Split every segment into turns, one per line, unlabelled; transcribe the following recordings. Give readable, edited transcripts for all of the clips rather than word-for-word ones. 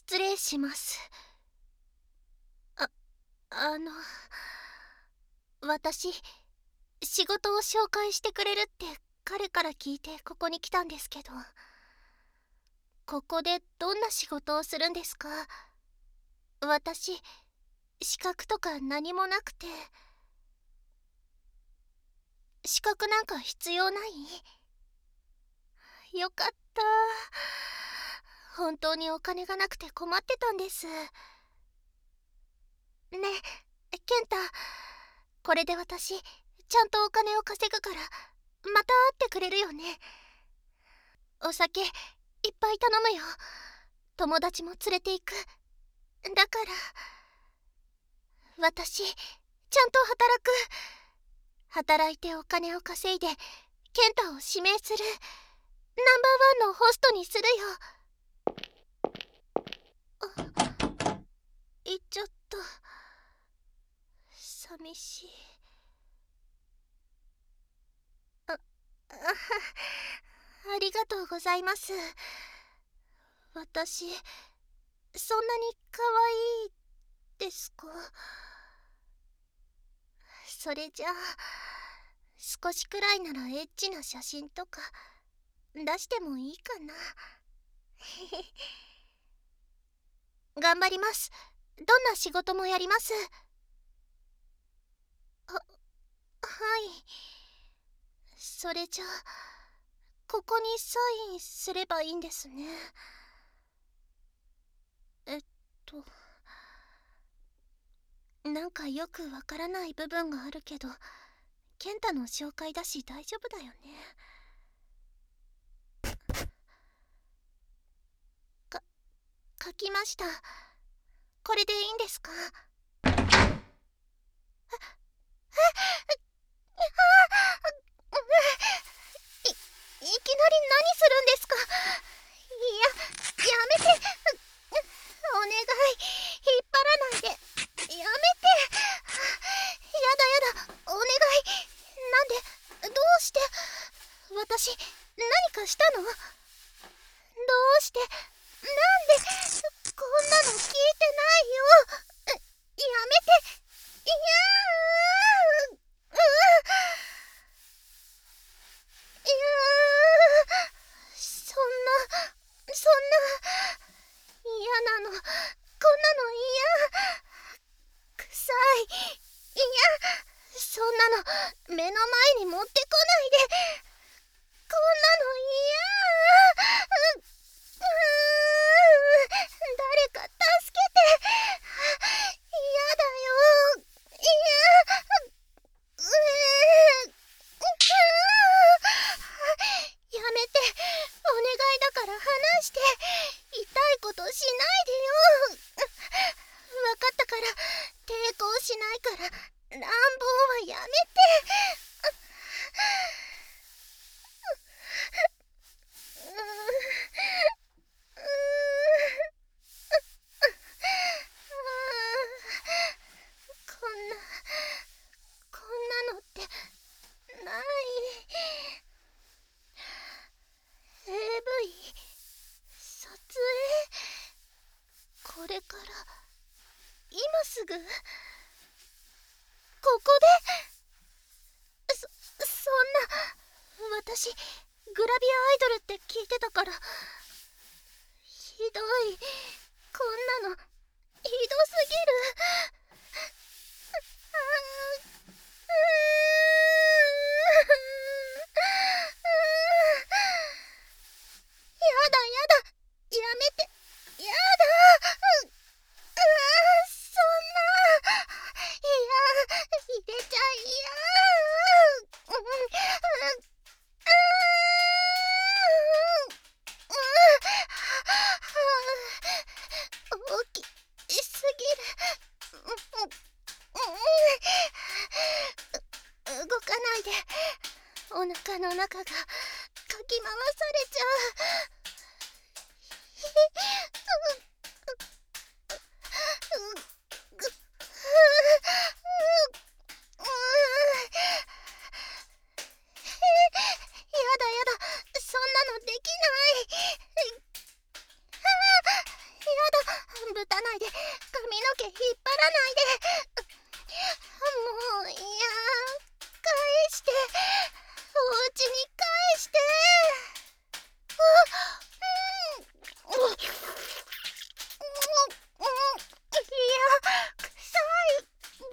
失礼します。あ、あの、私、仕事を紹介してくれるって彼から聞いてここに来たんですけど、ここでどんな仕事をするんですか？私、資格とか何もなくて。資格なんか必要ない？よかった。本当にお金がなくて困ってたんです。ねえ、健太、これで私、ちゃんとお金を稼ぐから、また会ってくれるよね。お酒、いっぱい頼むよ。友達も連れて行く。だから、私、ちゃんと働く。働いてお金を稼いで、健太を指名する。ナンバーワンのホストにするよ。行っちゃった。寂しい。ありがとうございます。私、そんなに可愛いですか？それじゃあ、少しくらいならエッチな写真とか出してもいいかな。頑張ります。どんな仕事もやります。はい。それじゃあ、ここにサインすればいいんですね。えっとなんかよくわからない部分があるけど、健太の紹介だし大丈夫だよね。書きました。これでいいんですか？いきなり何するんですか？やめて。お願い、引っ張らないで。やめて。やだやだ、お願い。なんで、どうして。私、何かしたの？どうして、なんで、こんなの聞いてないよ。やめて。いやー、いやそんな嫌なの。こんなの嫌。臭い。いや、そんなの目の前に持ってこないで。こんなの嫌。誰か助けて。嫌だよ。嫌。やめて。お願いだから話して。痛いことしないでよ。わかったから。抵抗しないから。乱暴はやめて。こんなこんなのってない。 AV 撮影、これから今すぐここで。そんな。私グラビアアイドルって聞いてたから。ひどい。こんなのひどすぎる。やだやだ、やめて。やだ。そんな。いや、入れちゃいや。大きすぎる。動かないで。お腹の中がかき回されちゃう。やだやだ、そんなのできない。やだ。 打たないで、髪の毛引っ張らないで。もういや、返して、お家に返して。いや、臭い。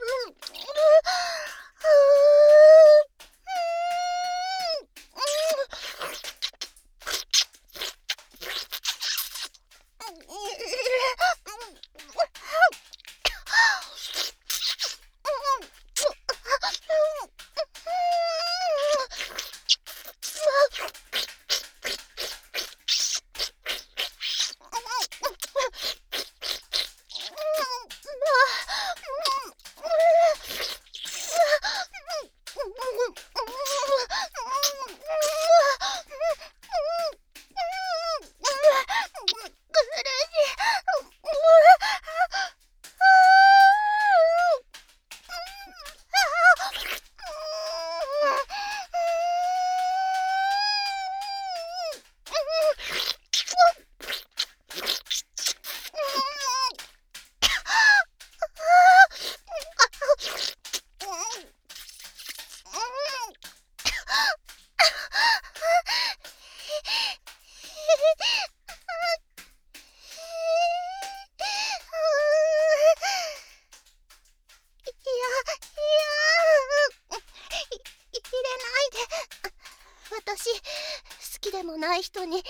私、好きでもない人にこんな。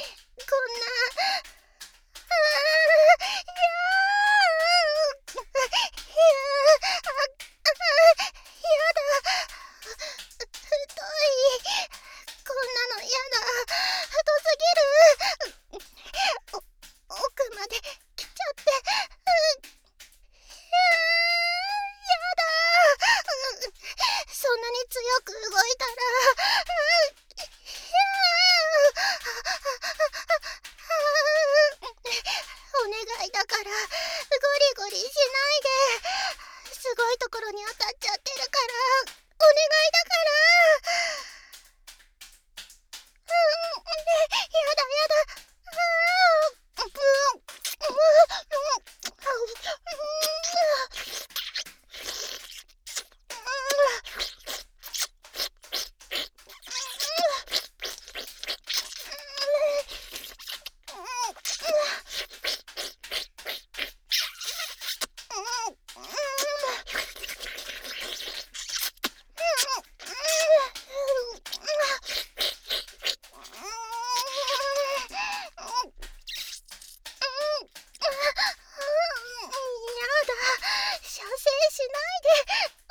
そんなに強く動いたら、お願いだからゴリゴリしないで。すごいところに当たっちゃってるから、お願いだから。やだやだ。射精しないで。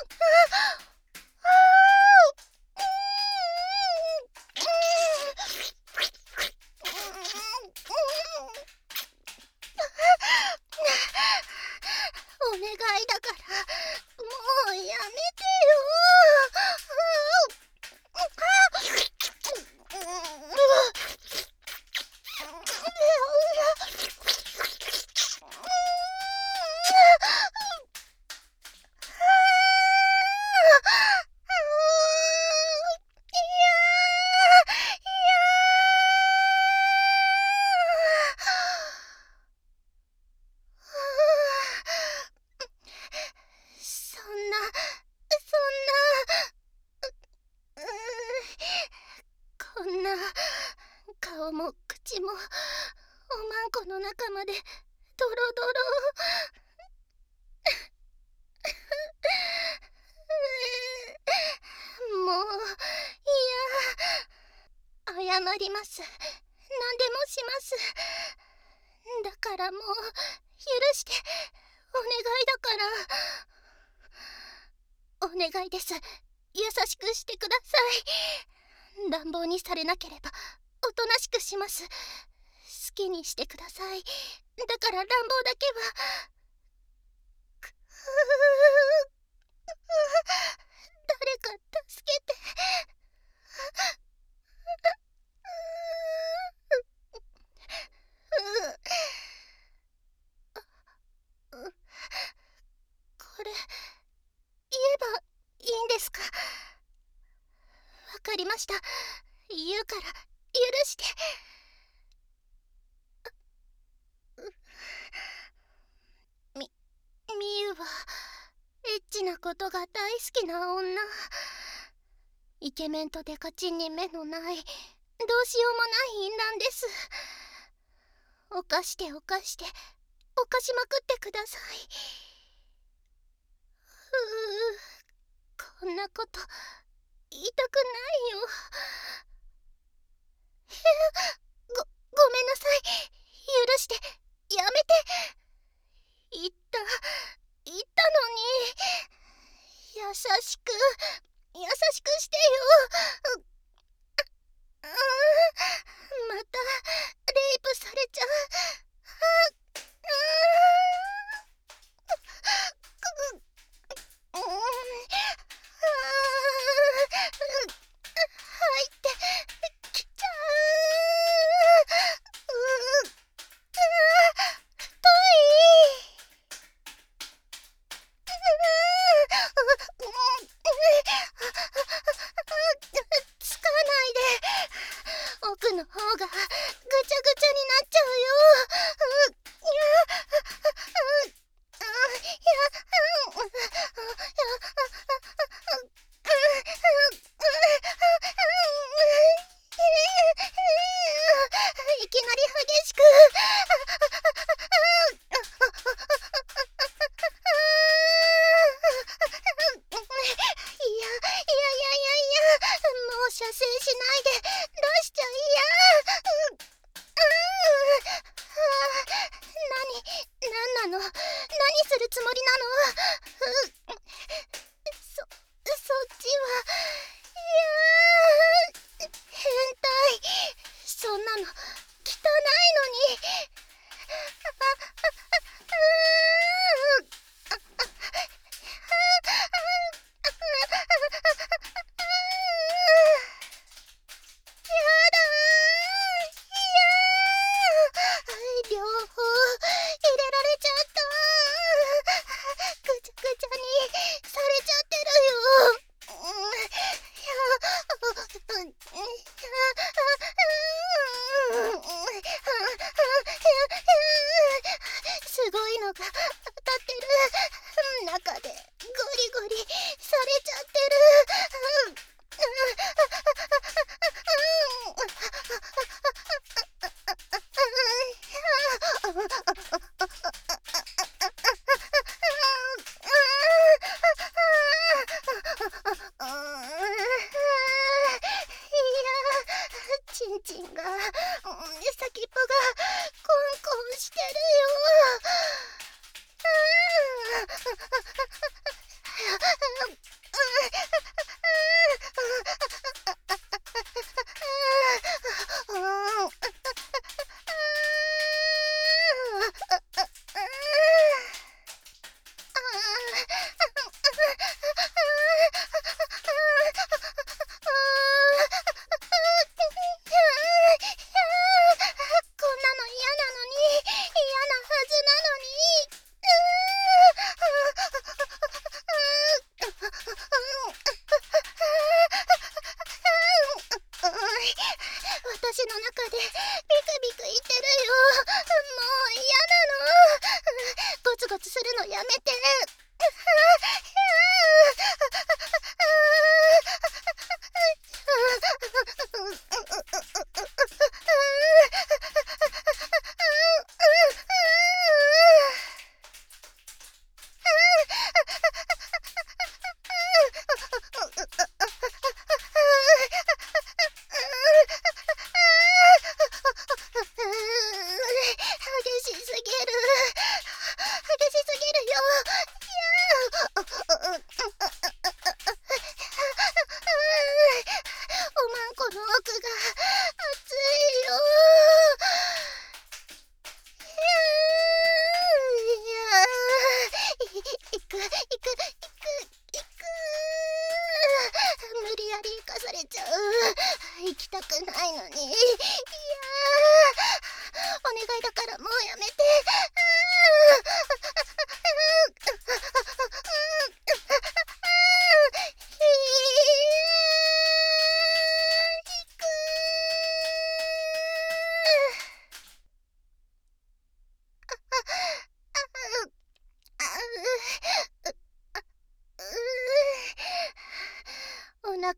お願いだから、もうやめてよ。そんな、こんな顔も口もおまんこの中までドロドロ。もういや、謝ります。何でもします。だからもう許して。お願いだから。お願いです。優しくしてください。乱暴にされなければおとなしくします。好きにしてください。だから乱暴だけは。誰か助けて。これ言えばいいんですか？わかりました。言うから許して。 なことが大好きな女。イケメンとデカチンに目のない、どうしようもない淫乱です。犯して犯して犯しまくってください。こんなこと言いたくないよ。ごめんなさい。許して、やめて。言ったのに。優しくしてよ。またレイプされちゃう。入ってきちゃう。遠い。つかないで。奥の方がぐちゃぐちゃになっちゃうよ。いきなり激しく。もう射精しないで。出しちゃいや。何なの？何するつもりなの？そっちは。いやー、変態。そんなの汚いのに。やだー。両方入れられちゃった。ぐちゃぐちゃにされちゃってるよ。すごいのが当たってる。中でゴリゴリされちゃってる。チンチンが、先っぽがコンコンしてるよ。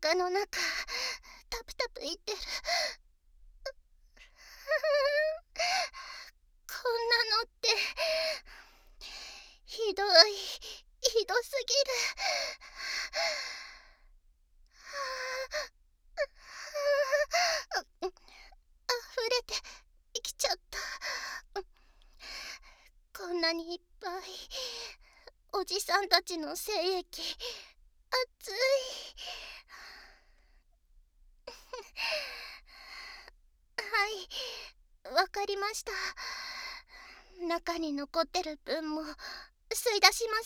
腹の中タプタプいってる。こんなのってひどすぎる。溢れてきちゃった。こんなにいっぱいおじさんたちの精液、熱い。はい、わかりました。中に残ってる分も吸い出します。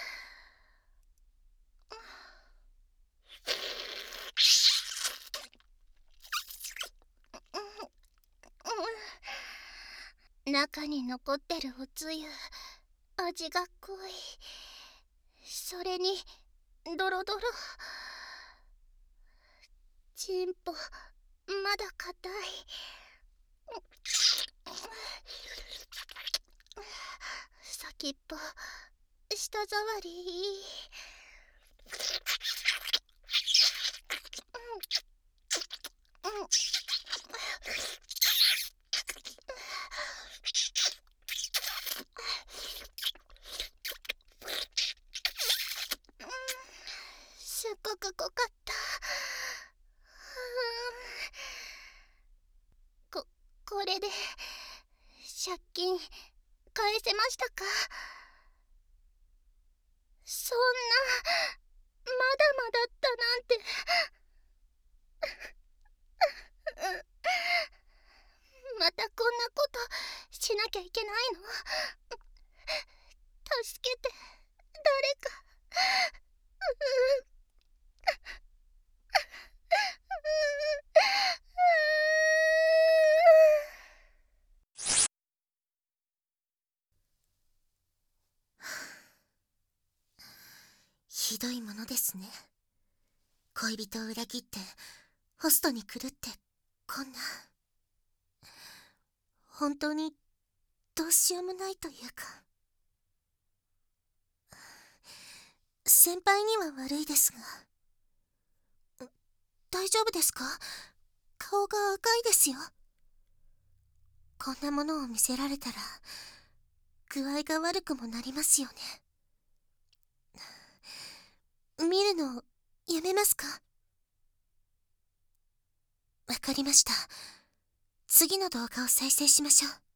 中に残ってるおつゆ、味が濃い。それにドロドロ。チンポまだ硬い。先っぽ舌触りいい。すっごく濃かった。これで借金返せましたか？そんなまだまだったなんて。またこんなことしなきゃいけないの？助けて誰か。ひどいものですね。恋人を裏切ってホストに来るってこんな。本当にどうしようもないというか。先輩には悪いですが。大丈夫ですか？顔が赤いですよ。こんなものを見せられたら具合が悪くもなりますよね。見るのやめますか？わかりました。次の動画を再生しましょう。